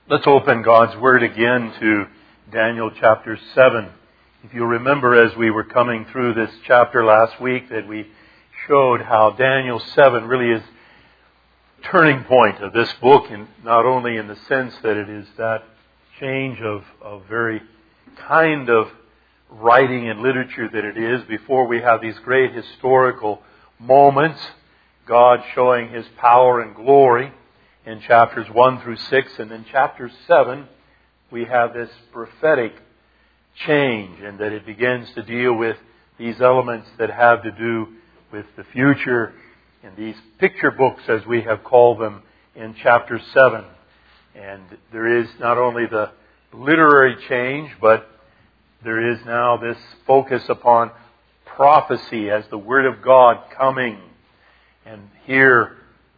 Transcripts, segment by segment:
Let's open God's Word again to Daniel chapter 7. If you remember, as we were coming through this chapter last week, that we showed how Daniel 7 really is the turning point of this book, and not only in the sense that it is that change of very kind of writing and literature that it is. Before we have these great historical moments, God showing His power and glory in chapters 1 through 6, and then chapter 7 we have this prophetic change, and that it begins to deal with these elements that have to do with the future in these picture books, as we have called them, in chapter 7. And there is not only the literary change, but there is now this focus upon prophecy as the Word of God coming. And here,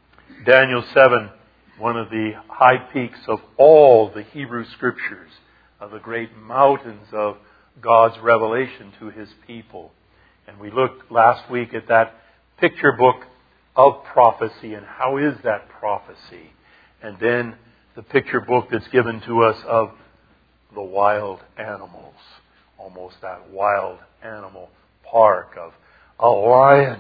Daniel 7, one of the high peaks of all the Hebrew Scriptures, of the great mountains of God's revelation to His people. And we looked last week at that picture book of prophecy, and how is that prophecy? And then the picture book that's given to us of the wild animals. Almost that wild animal park of a lion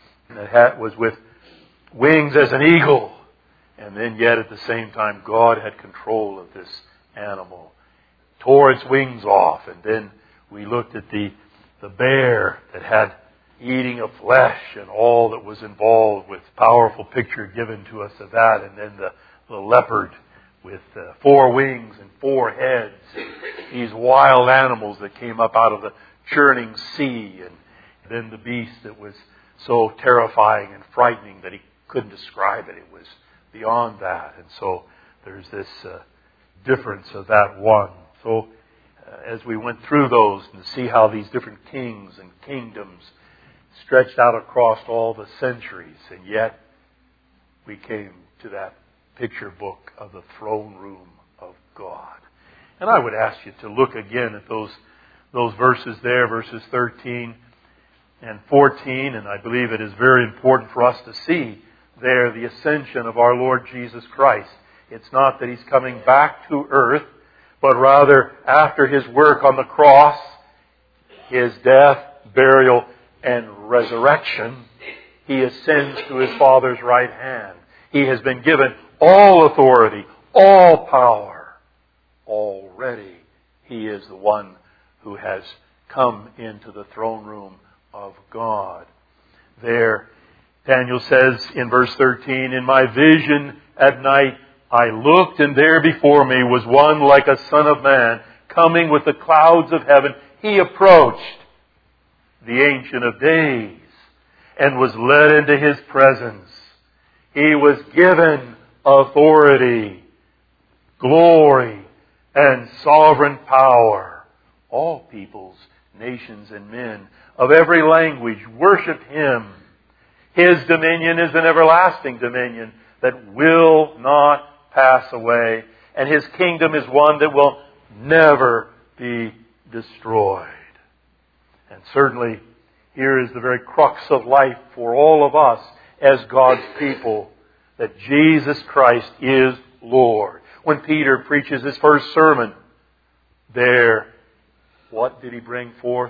that was with wings as an eagle. And then yet at the same time, God had control of this animal. Tore its wings off. And then we looked at the bear that had eating of flesh and all that was involved, with powerful picture given to us of that. And then the leopard with 4 wings and 4 heads. These wild animals that came up out of the churning sea. And then the beast that was so terrifying and frightening that he couldn't describe it. It was beyond that. And so there's this difference of that one. So as we went through those and to see how these different kings and kingdoms stretched out across all the centuries, and yet we came to that picture book of the throne room of God. And I would ask you to look again at those verses there, verses 13 and 14, and I believe it is very important for us to see there the ascension of our Lord Jesus Christ. It's not that He's coming back to earth, but rather after His work on the cross, His death, burial, and resurrection, He ascends to His Father's right hand. He has been given all authority, all power. Already He is the one who has come into the throne room of God. There, Daniel says in verse 13, "In my vision at night I looked, and there before me was one like a son of man, coming with the clouds of heaven. He approached the Ancient of Days and was led into His presence. He was given authority, glory, and sovereign power. All peoples, nations, and men of every language worship Him. His dominion is an everlasting dominion that will not pass away, and His kingdom is one that will never be destroyed." And certainly, here is the very crux of life for all of us as God's people, that Jesus Christ is Lord. When Peter preaches his first sermon, there, what did he bring forth?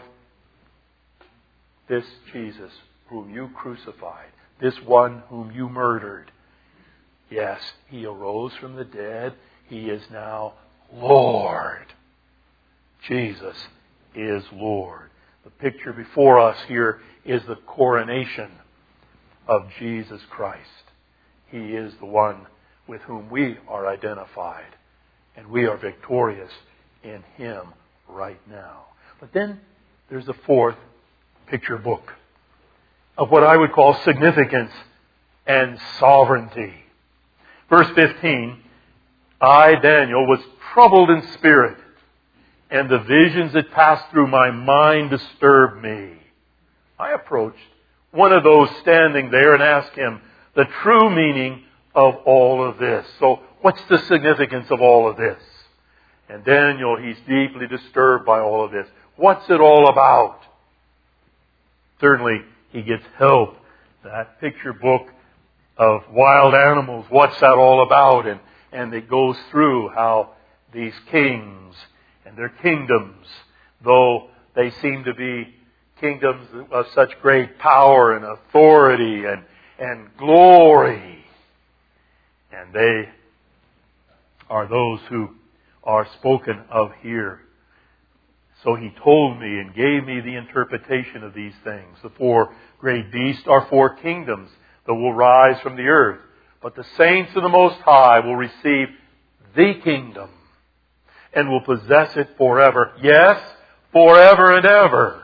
This Jesus whom you crucified, this one whom you murdered. Yes, He arose from the dead. He is now Lord. Jesus is Lord. The picture before us here is the coronation of Jesus Christ. He is the one with whom we are identified, and we are victorious in Him right now. But then there's the fourth picture book of what I would call significance and sovereignty. Verse 15, "I, Daniel, was troubled in spirit, and the visions that passed through my mind disturbed me. I approached one of those standing there and asked him the true meaning of all of this." So what's the significance of all of this? And Daniel, he's deeply disturbed by all of this. What's it all about? Certainly, he gets help. That picture book of wild animals, what's that all about? And And it goes through how these kings and their kingdoms, though they seem to be kingdoms of such great power and authority and glory, and they are those who are spoken of here. So he told me and gave me the interpretation of these things. The four great beasts are four kingdoms that will rise from the earth. But the saints of the Most High will receive the kingdom and will possess it forever. Yes, forever and ever.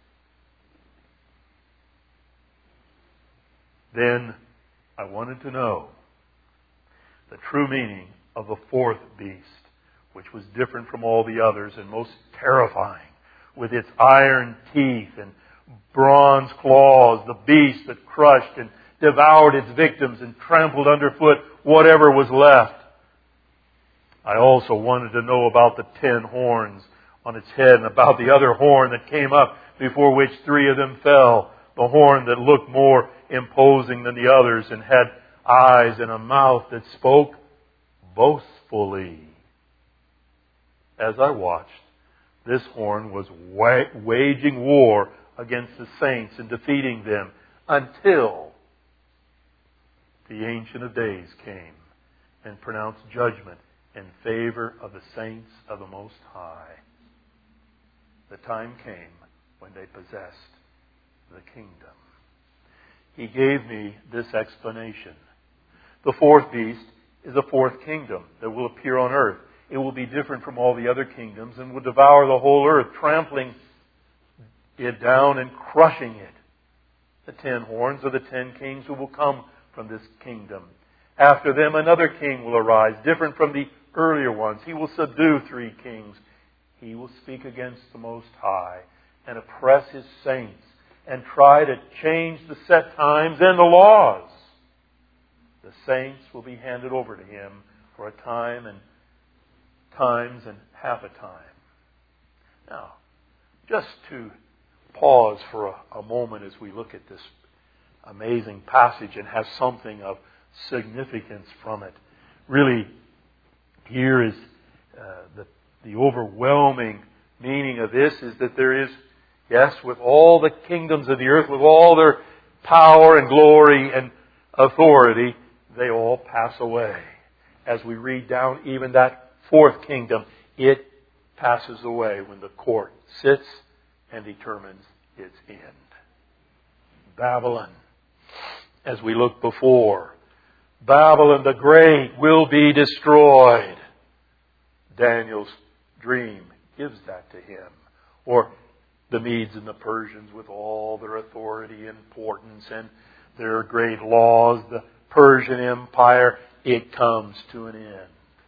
Then I wanted to know the true meaning of the fourth beast, which was different from all the others and most terrifying, with its iron teeth and bronze claws, the beast that crushed and devoured its victims and trampled underfoot whatever was left. I also wanted to know about the 10 horns on its head and about the other horn that came up, before which 3 of them fell. The horn that looked more imposing than the others and had eyes and a mouth that spoke boastfully. As I watched, this horn was waging war against the saints and defeating them until the Ancient of Days came and pronounced judgment in favor of the saints of the Most High. The time came when they possessed the kingdom. He gave me this explanation. The fourth beast is a fourth kingdom that will appear on earth. It will be different from all the other kingdoms and will devour the whole earth, trampling it down and crushing it. The 10 horns are the 10 kings who will come from this kingdom. After them, another king will arise, different from the earlier ones. He will subdue 3 kings. He will speak against the Most High and oppress His saints and try to change the set times and the laws. The saints will be handed over to him for a time and times and half a time. Now, just to pause for a moment as we look at this amazing passage and have something of significance from it. Really, here is the overwhelming meaning of this is that there is, yes, with all the kingdoms of the earth, with all their power and glory and authority, they all pass away. As we read down even that fourth kingdom, it passes away when the court sits and determines its end. Babylon, as we looked before, Babylon the Great will be destroyed. Daniel's dream gives that to him. Or the Medes and the Persians with all their authority and importance and their great laws, the Persian Empire, it comes to an end.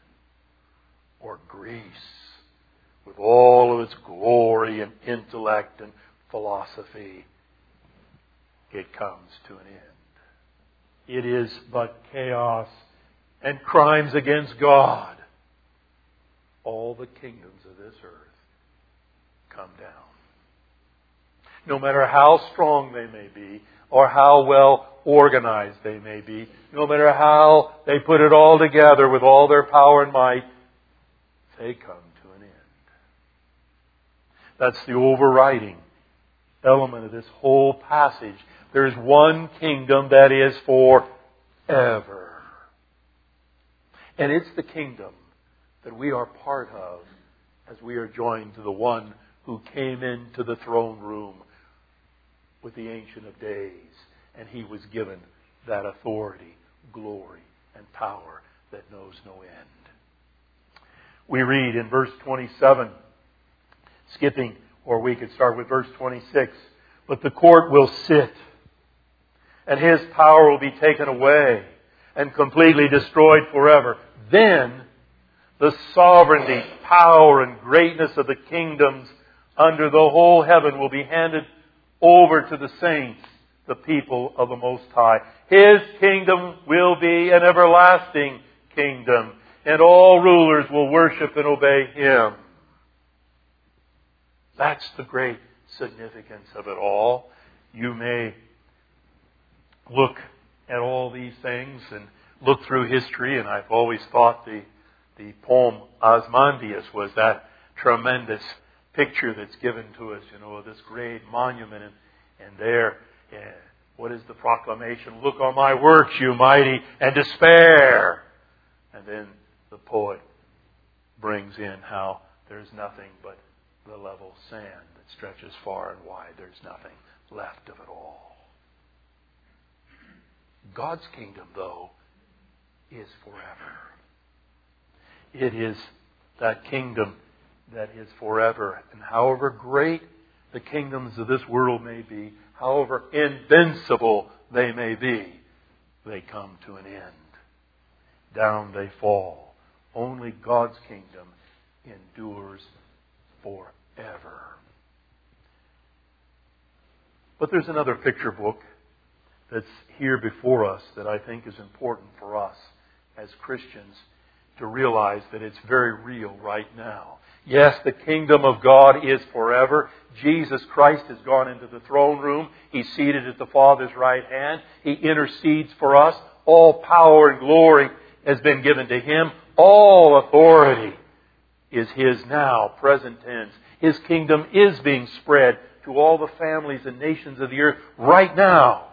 Or Greece, with all of its glory and intellect and philosophy, it comes to an end. It is but chaos and crimes against God. All the kingdoms of this earth come down. No matter how strong they may be, or how well organized they may be, no matter how they put it all together with all their power and might, they come to an end. That's the overriding element of this whole passage. There's one kingdom that is forever. And it's the kingdom that we are part of as we are joined to the one who came into the throne room with the Ancient of Days. And He was given that authority, glory, and power that knows no end. We read in verse 27, skipping, or we could start with verse 26, but the court will sit, and His power will be taken away and completely destroyed forever. Then the sovereignty, power, and greatness of the kingdoms under the whole heaven will be handed over to the saints, the people of the Most High. His kingdom will be an everlasting kingdom, and all rulers will worship and obey Him. That's the great significance of it all. You may look at all these things and look through history, and I've always thought the poem Osmondius was that tremendous picture that's given to us, of this great monument. And there, what is the proclamation? Look on my works, you mighty, and despair. And then the poet brings in how there's nothing but the level sand that stretches far and wide. There's nothing left of it all. God's kingdom, though, is forever. It is that kingdom that is forever. And however great the kingdoms of this world may be, however invincible they may be, they come to an end. Down they fall. Only God's kingdom endures forever. But there's another picture book that's here before us that I think is important for us as Christians to realize that it's very real right now. Yes, the kingdom of God is forever. Jesus Christ has gone into the throne room. He's seated at the Father's right hand. He intercedes for us. All power and glory has been given to Him. All authority is His now, present tense. His kingdom is being spread to all the families and nations of the earth right now.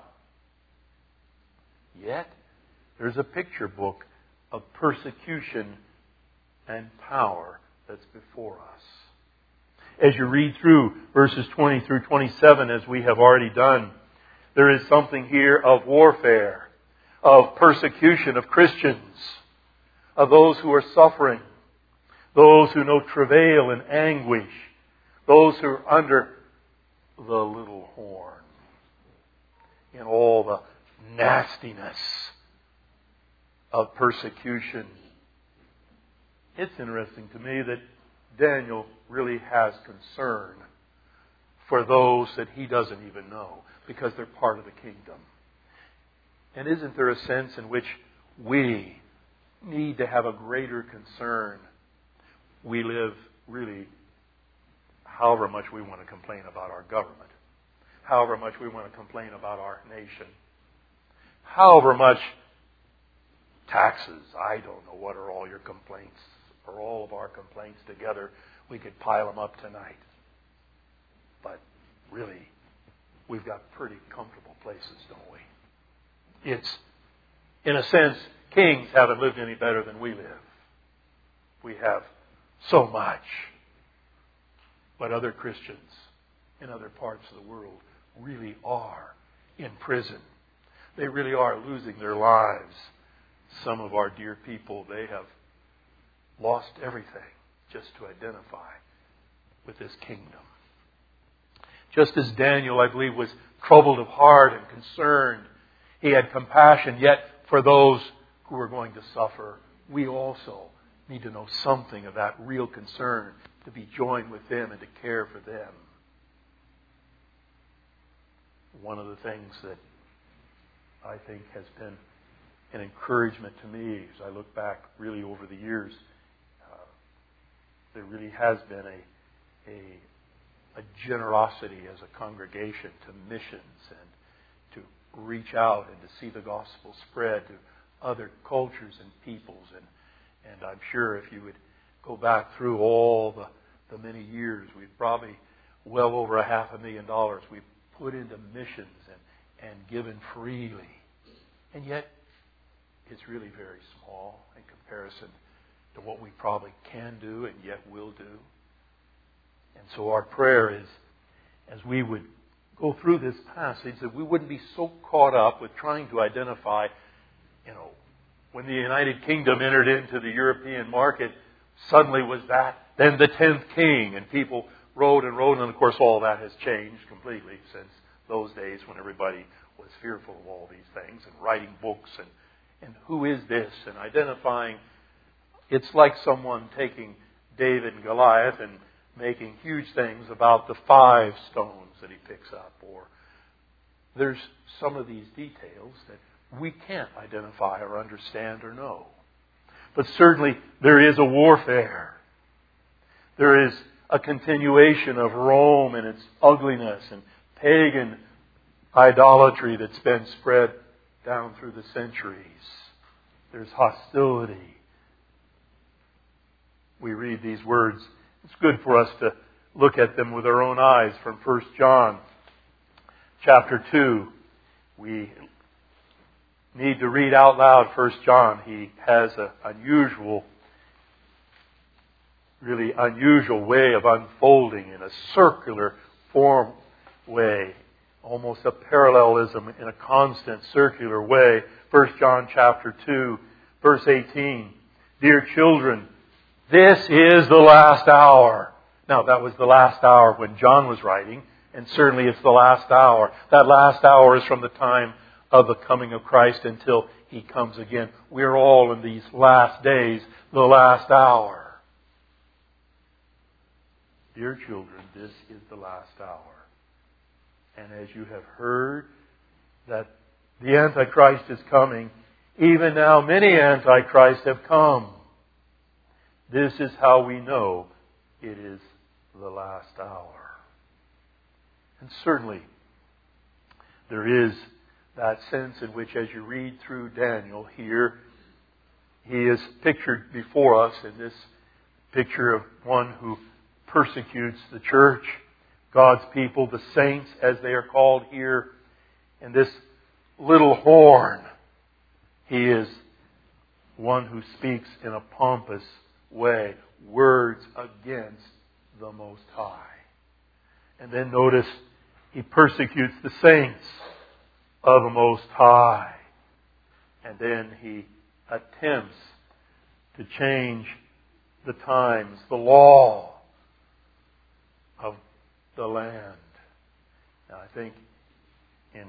Yet, there's a picture book of persecution and power that's before us. As you read through verses 20 through 27, as we have already done, there is something here of warfare, of persecution of Christians, of those who are suffering, those who know travail and anguish, those who are under the little horn, in all the nastiness of persecution. It's interesting to me that Daniel really has concern for those that he doesn't even know, because they're part of the kingdom. And isn't there a sense in which we need to have a greater concern? We live really, however much we want to complain about our government, however much we want to complain about our nation, however much taxes, I don't know what are all your complaints, or all of our complaints together. We could pile them up tonight. But really, we've got pretty comfortable places, don't we? It's, in a sense, kings haven't lived any better than we live. We have so much. But other Christians in other parts of the world really are in prison. They really are losing their lives. Some of our dear people, they have lost everything just to identify with this kingdom. Just as Daniel, I believe, was troubled of heart and concerned, he had compassion yet for those who were going to suffer. We also need to know something of that real concern, to be joined with them and to care for them. One of the things that I think has been an encouragement to me as I look back really over the years, there really has been a generosity as a congregation to missions and to reach out and to see the gospel spread to other cultures and peoples. And I'm sure if you would go back through all the many years, we've probably well over $500,000 we've put into missions and given freely. And yet, it's really very small in comparison to what we probably can do and yet will do. And so our prayer is, as we would go through this passage, that we wouldn't be so caught up with trying to identify, when the United Kingdom entered into the European market, suddenly was that then the 10th king, and people wrote and wrote, and of course all that has changed completely since those days when everybody was fearful of all these things and writing books and who is this, and identifying. It's like someone taking David and Goliath and making huge things about the 5 stones that he picks up. Or there's some of these details that we can't identify or understand or know. But certainly there is a warfare. There is a continuation of Rome and its ugliness and pagan idolatry that's been spread down through the centuries. There's hostility. We read these words. It's good for us to look at them with our own eyes from 1 John chapter 2. We need to read out loud 1 John. He has an really unusual way of unfolding in a circular form way. Almost a parallelism in a constant circular way. 1 John chapter 2, verse 18. Dear children, this is the last hour. Now, that was the last hour when John was writing, and certainly it's the last hour. That last hour is from the time of the coming of Christ until He comes again. We're all in these last days, the last hour. Dear children, this is the last hour. And as you have heard that the Antichrist is coming, even now many Antichrists have come. This is how we know it is the last hour. And certainly, there is that sense in which, as you read through Daniel here, he is pictured before us in this picture of one who persecutes the church, God's people, the saints, as they are called here, in this little horn. He is one who speaks in a pompous way, words against the Most High. And then notice, he persecutes the saints of the Most High. And then he attempts to change the times, the law of the land. Now, I think in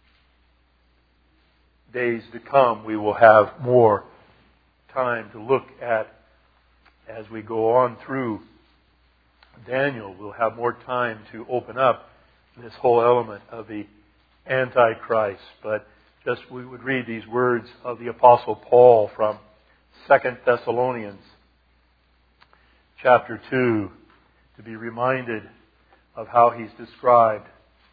days to come we will have more time to look at, as we go on through Daniel, we'll have more time to open up this whole element of the Antichrist. But just we would read these words of the Apostle Paul from 2 Thessalonians chapter 2 to be reminded of how he's described.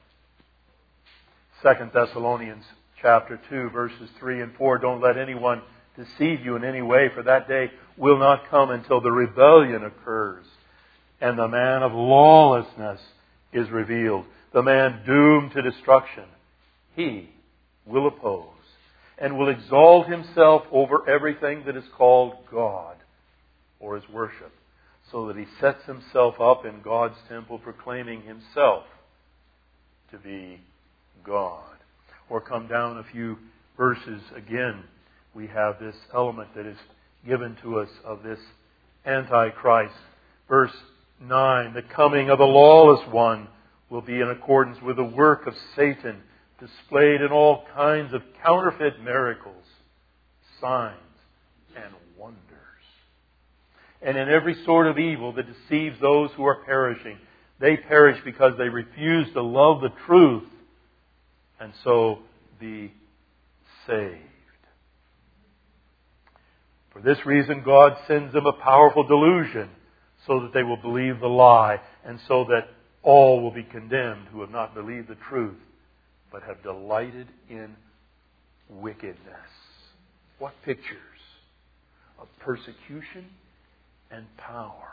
2 Thessalonians chapter 2, verses 3 and 4. Don't let anyone deceive you in any way, for that day will not come until the rebellion occurs and the man of lawlessness is revealed, the man doomed to destruction. He will oppose and will exalt himself over everything that is called God or is worship, so that he sets himself up in God's temple, proclaiming himself to be God. Or come down a few verses again, we have this element that is given to us of this Antichrist. Verse 9, the coming of the lawless one will be in accordance with the work of Satan, displayed in all kinds of counterfeit miracles, signs, and wonders. And in every sort of evil that deceives those who are perishing. They perish because they refuse to love the truth and so be saved. For this reason, God sends them a powerful delusion so that they will believe the lie, and so that all will be condemned who have not believed the truth, but have delighted in wickedness. What pictures of persecution and power.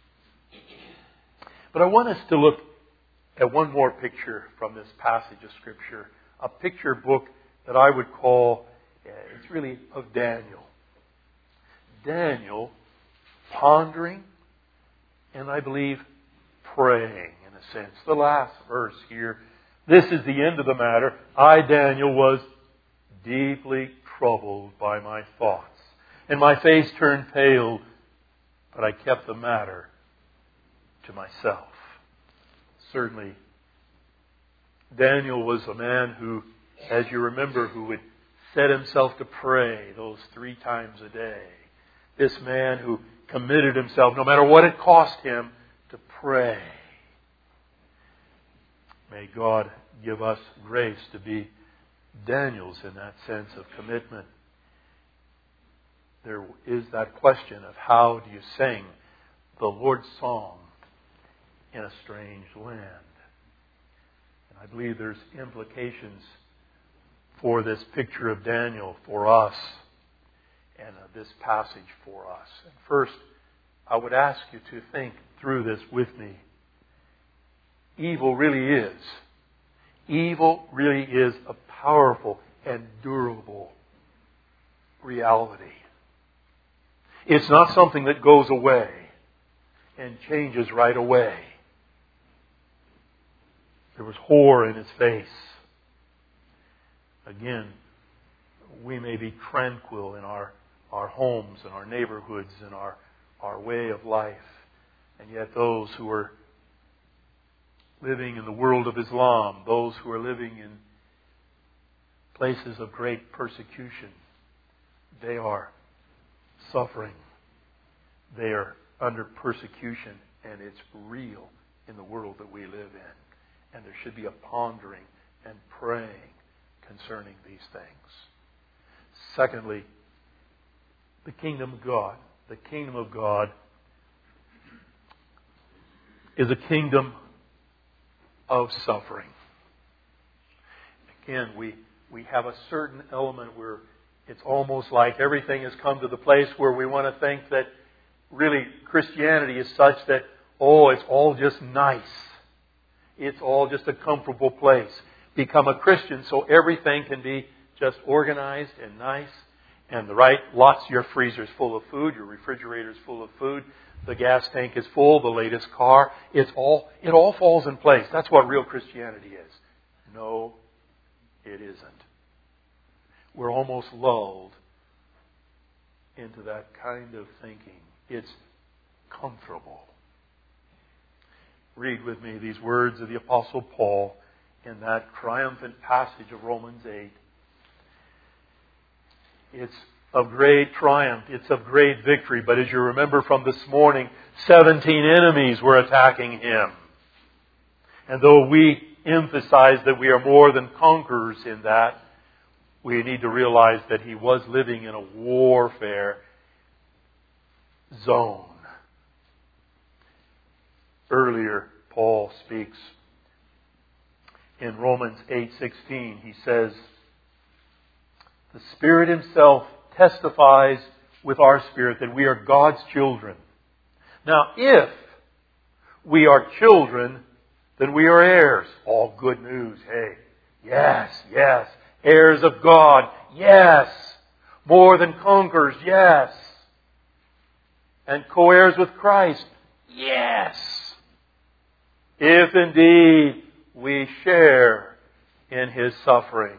But I want us to look at one more picture from this passage of Scripture, a picture book that I would call, it's really of Daniel. Daniel pondering and I believe praying in a sense. The last verse here, this is the end of the matter. I, Daniel, was deeply troubled by my thoughts, and my face turned pale, but I kept the matter to myself. Certainly, Daniel was a man who, as you remember, who would set himself to pray those 3 times a day. This man who committed himself, no matter what it cost him, to pray. May God give us grace to be Daniels in that sense of commitment. There is that question of how do you sing the Lord's song in a strange land. And I believe there's implications for this picture of Daniel for us. and this passage for us. And first, I would ask you to think through this with me. Evil really is a powerful and durable reality. It's not something that goes away and changes right away. There was horror in His face. Again, we may be tranquil in our homes and our neighborhoods and our way of life. And yet those who are living in the world of Islam, those who are living in places of great persecution, they are suffering. They are under persecution, and it's real in the world that we live in. And there should be a pondering and praying concerning these things. Secondly, the kingdom of God. The kingdom of God is a kingdom of suffering. Again, we have a certain element where it's almost like everything has come to the place where we want to think that really Christianity is such that, it's all just nice. It's all just a comfortable place. Become a Christian so everything can be just organized and nice and the right, your freezer's full of food, your refrigerator's full of food, the gas tank is full, the latest car. It all falls in place. That's what real Christianity is. No, it isn't. We're almost lulled into that kind of thinking. It's comfortable. Read with me these words of the Apostle Paul in that triumphant passage of Romans 8. It's of great triumph. It's of great victory. But as you remember from this morning, 17 enemies were attacking him. And though we emphasize that we are more than conquerors in that, we need to realize that he was living in a warfare zone. Earlier, Paul speaks in Romans 8:16. He says, "The Spirit Himself testifies with our spirit that we are God's children. Now, if we are children, then we are heirs." All good news. Hey, yes. Heirs of God. Yes. More than conquerors. Yes. And co-heirs with Christ. Yes. If indeed we share in His suffering,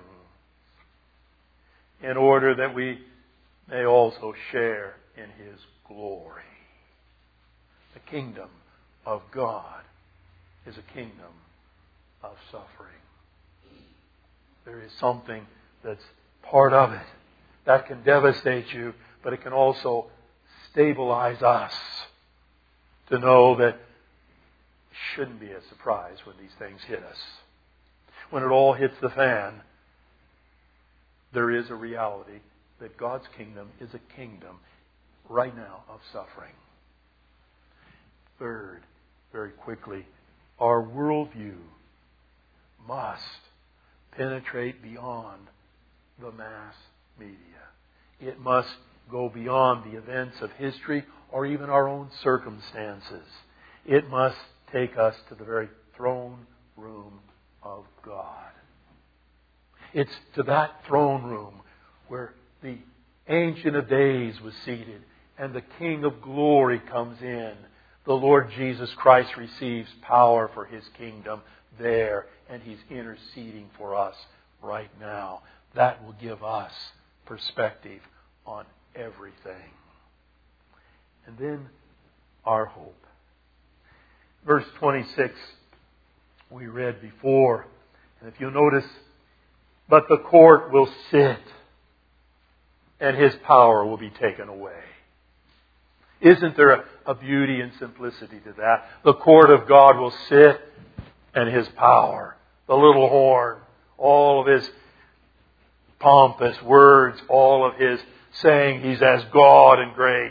in order that we may also share in His glory. The kingdom of God is a kingdom of suffering. There is something that's part of it that can devastate you, but it can also stabilize us to know that it shouldn't be a surprise when these things hit us. When it all hits the fan, there is a reality that God's kingdom is a kingdom right now of suffering. Third, very quickly, our worldview must penetrate beyond the mass media. It must go beyond the events of history or even our own circumstances. It must take us to the very throne room of God. It's to that throne room where the Ancient of Days was seated and the King of Glory comes in. The Lord Jesus Christ receives power for His kingdom there, and He's interceding for us right now. That will give us perspective on everything. And then our hope. Verse 26 we read before. And if you notice, "But the court will sit, and His power will be taken away." Isn't there a beauty and simplicity to that? The court of God will sit, and His power, the little horn, all of His pompous words, all of His saying He's as God and great.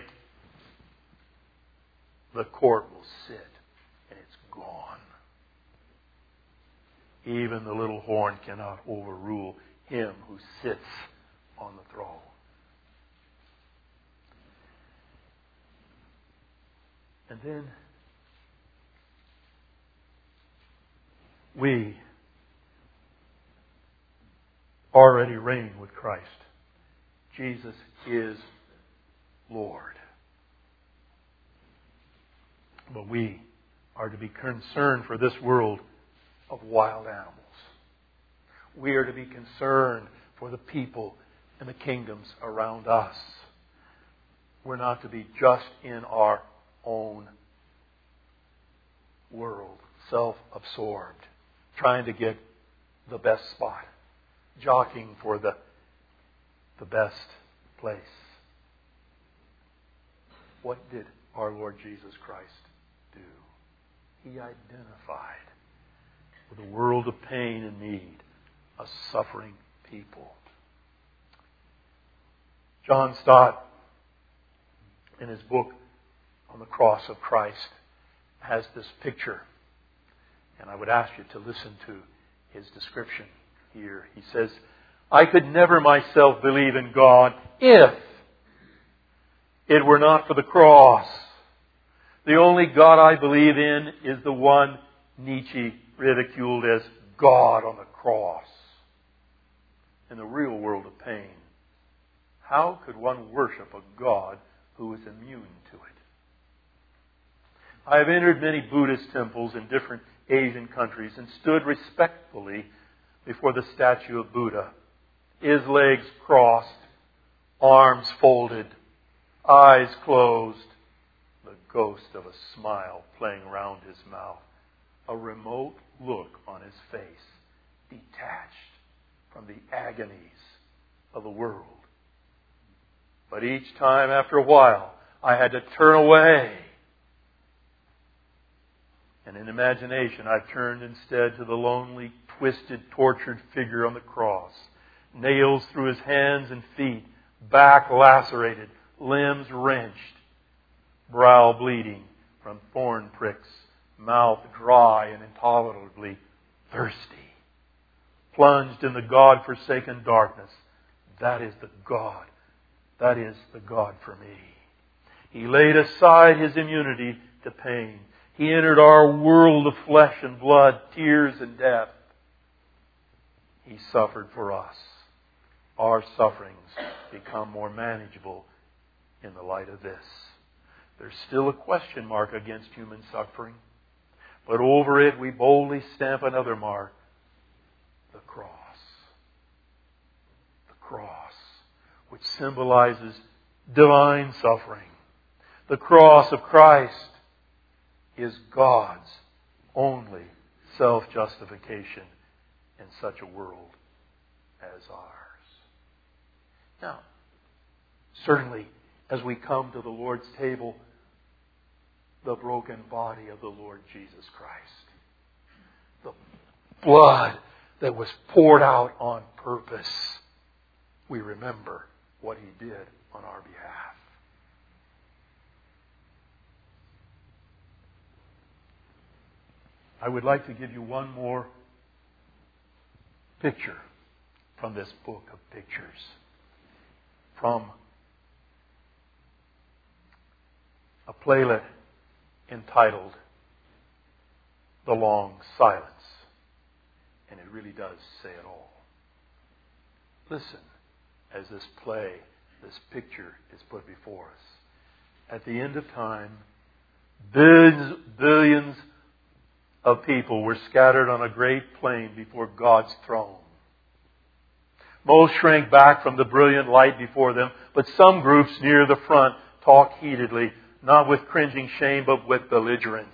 The court will sit, and it's gone. Even the little horn cannot overrule Him who sits on the throne. And then we already reign with Christ. Jesus is Lord. But we are to be concerned for this world of wild animals. We are to be concerned for the people and the kingdoms around us. We're not to be just in our own world, self-absorbed, trying to get the best spot, jockeying for the best place. What did our Lord Jesus Christ do? He identified with a world of pain and need, a suffering people. John Stott, in his book On the Cross of Christ, has this picture. And I would ask you to listen to his description here. He says, I could never myself believe in God if it were not for the cross. The only God I believe in is the one Nietzsche ridiculed as God on the cross. In the real world of pain, how could one worship a God who is immune to it? I have entered many Buddhist temples in different Asian countries and stood respectfully before the statue of Buddha, his legs crossed, arms folded, eyes closed, the ghost of a smile playing around his mouth, a remote look on his face, detached from the agonies of the world. But each time after a while, I had to turn away. And in imagination, I turned instead to the lonely, twisted, tortured figure on the cross. Nails through his hands and feet, back lacerated, limbs wrenched, brow bleeding from thorn pricks, mouth dry and intolerably thirsty. Plunged in the God-forsaken darkness. That is the God. That is the God for me. He laid aside his immunity to pain. He entered our world of flesh and blood, tears and death. He suffered for us. Our sufferings become more manageable in the light of this. There's still a question mark against human suffering, but over it we boldly stamp another mark. The cross. The cross, which symbolizes divine suffering. The cross of Christ is God's only self-justification in such a world as ours. Now, certainly, as we come to the Lord's table, the broken body of the Lord Jesus Christ, the blood that was poured out on purpose, we remember what He did on our behalf. I would like to give you one more picture from this book of pictures. From a playlet entitled The Long Silence. And it really does say it all. Listen as this play, this picture is put before us. At the end of time, billions of people were scattered on a great plain before God's throne. Most shrank back from the brilliant light before them, but some groups near the front talked heatedly, not with cringing shame, but with belligerence.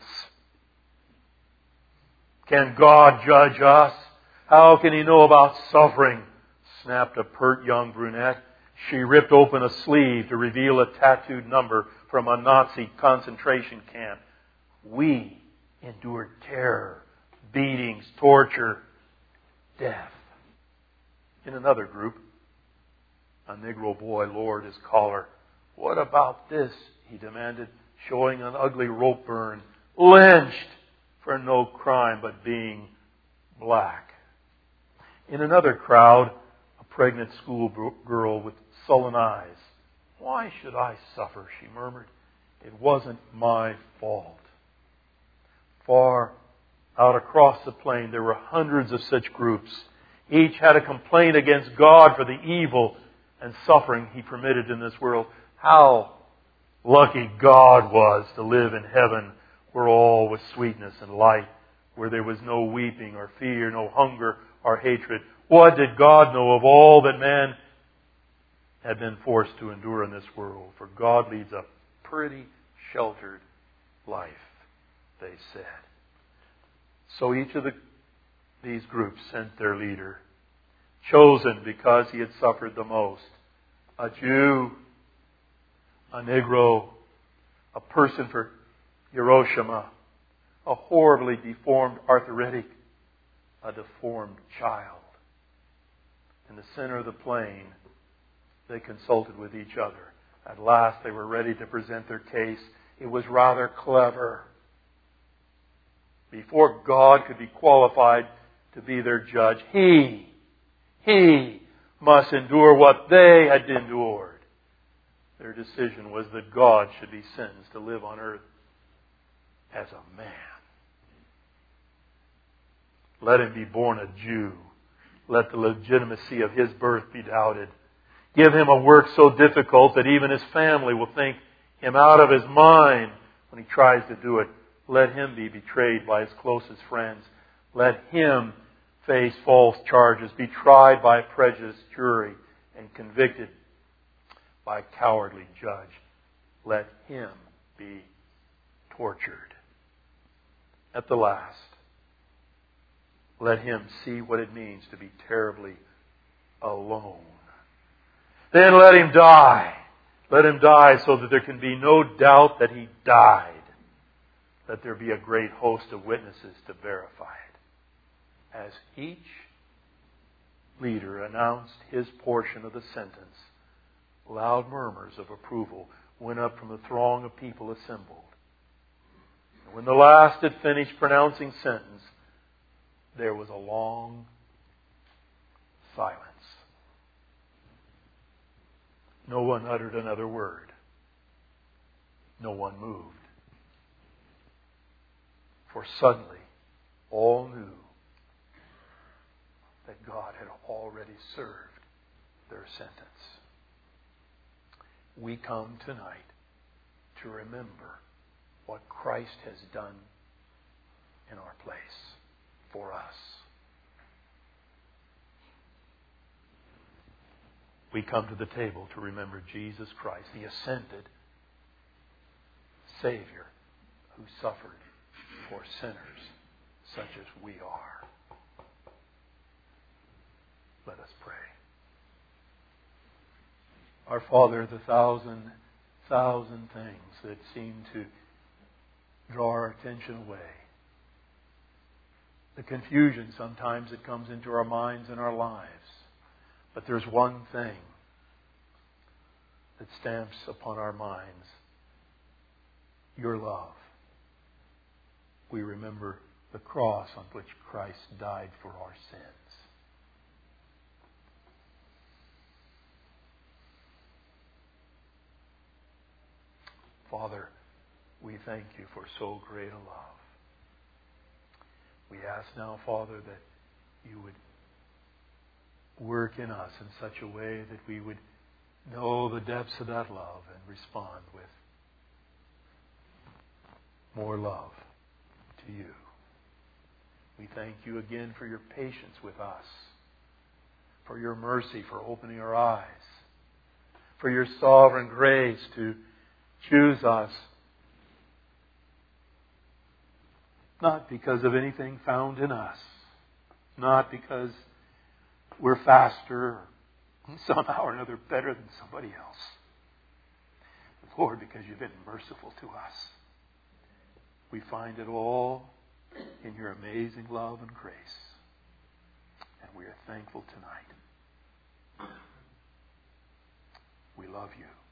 Can God judge us? How can He know about suffering? Snapped a pert young brunette. She ripped open a sleeve to reveal a tattooed number from a Nazi concentration camp. We endured terror, beatings, torture, death. In another group, a Negro boy lowered his collar. What about this? He demanded, showing an ugly rope burn. Lynched for no crime but being black. In another crowd, a pregnant schoolgirl with sullen eyes. Why should I suffer? She murmured. It wasn't my fault. Far out across the plain, there were hundreds of such groups. Each had a complaint against God for the evil and suffering He permitted in this world. How lucky God was to live in heaven where all was sweetness and light, where there was no weeping or fear, no hunger or hatred. What did God know of all that man had been forced to endure in this world? For God leads a pretty sheltered life, they said. So each of these groups sent their leader, chosen because he had suffered the most. A Jew, a Negro, a person for Hiroshima, a horribly deformed arthritic, a deformed child. In the center of the plain, they consulted with each other. At last they were ready to present their case. It was rather clever. Before God could be qualified to be their judge, He must endure what they had endured. Their decision was that God should be sentenced to live on earth as a man. Let Him be born a Jew. Let the legitimacy of His birth be doubted. Give Him a work so difficult that even His family will think Him out of His mind when He tries to do it. Let Him be betrayed by His closest friends. Let Him face false charges, be tried by a prejudiced jury, and convicted by a cowardly judge. Let Him be tortured. At the last, let Him see what it means to be terribly alone. Then let Him die. Let Him die so that there can be no doubt that He died. Let there be a great host of witnesses to verify it. As each leader announced his portion of the sentence, loud murmurs of approval went up from the throng of people assembled. And when the last had finished pronouncing sentence, there was a long silence. No one uttered another word. No one moved. For suddenly, all knew that God had already served their sentence. We come tonight to remember what Christ has done in our place for us. We come to the table to remember Jesus Christ, the ascended Savior who suffered for sinners such as we are. Let us pray. Our Father, the thousand things that seem to draw our attention away, the confusion sometimes that comes into our minds and our lives, but there's one thing that stamps upon our minds: your love. We remember the cross on which Christ died for our sins. Father, we thank You for so great a love. We ask now, Father, that You would work in us in such a way that we would know the depths of that love and respond with more love to You. We thank You again for Your patience with us, for Your mercy for opening our eyes, for Your sovereign grace to choose us, not because of anything found in us, not because we're faster or somehow or another better than somebody else. Lord, because You've been merciful to us. We find it all in Your amazing love and grace. And we are thankful tonight. We love You.